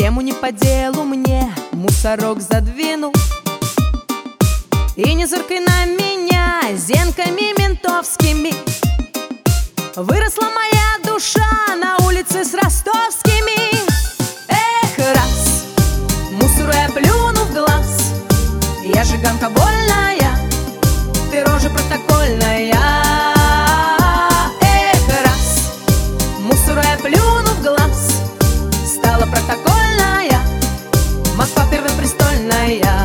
Тему не по делу мне мусорок задвинул. И не зыркай на меня зенками ментовскими. Выросла моя душа на улице с ростовскими. Эх, раз мусору я плюну в глаз. Я жиганка вольная, ты рожа протокольная. Эх, раз мусору я плюну в глаз. Стала протокольная, Москва первопрестольная.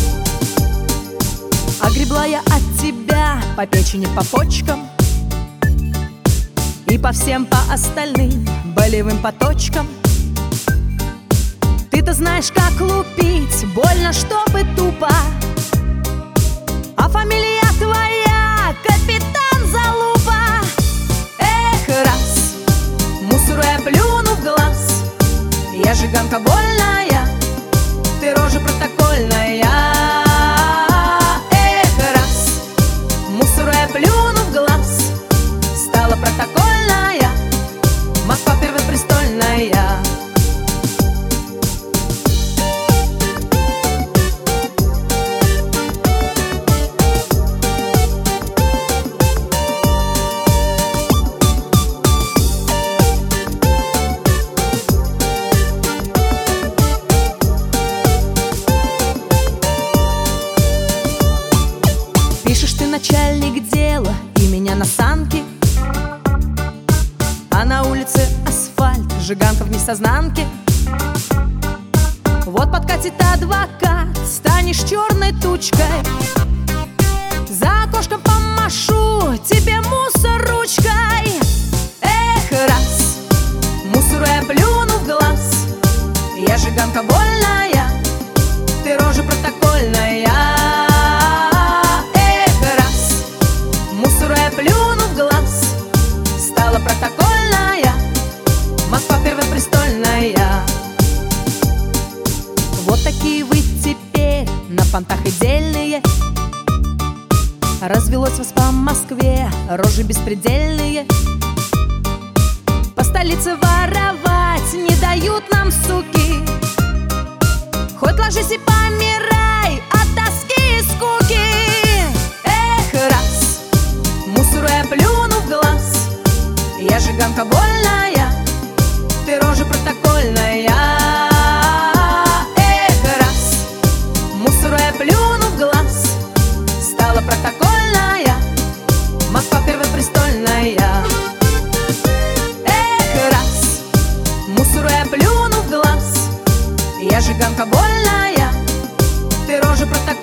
Огребла я от тебя по печени, по почкам и по всем по остальным болевым поточкам. Ты-то знаешь, как лупить, больно, чтобы тупо. А фамилия твоя капитан Залупа. Эх, раз мусору я плюну в глаз. Я жиганка вольная, ты рожа протокольная. Эх, раз мусору я плюну в глаз. Стала протокольная, Москва первопрестольная. Пишешь ты начальник дела и меня на санки, а на улице асфальт, жиганка в несознанке. Вот подкатит адвокат, станешь черной тучкой. За окошком помашу тебе мусор ручкой. Эх, раз мусору я плюну в глаз. Я жиганка вольная, ты рожа протокольная. Плюну в глаз, стала протокольная, Москва первопрестольная. Вот такие вы теперь на понтах и дельные. Развелось вас по Москве рожи беспредельные. По столице воровать не дают нам, суки. Хоть ложись и помирай от тоски и скуки. Эх, раз мусору я плюну в глаз. Я жиганка вольная, ты рожа протокольная. Эх, раз мусору я плюну в глаз. Стала протокольная, Москва первопрестольная. Эх, раз мусору я плюну в глаз. Я жиганка вольная, ты рожа протокольная.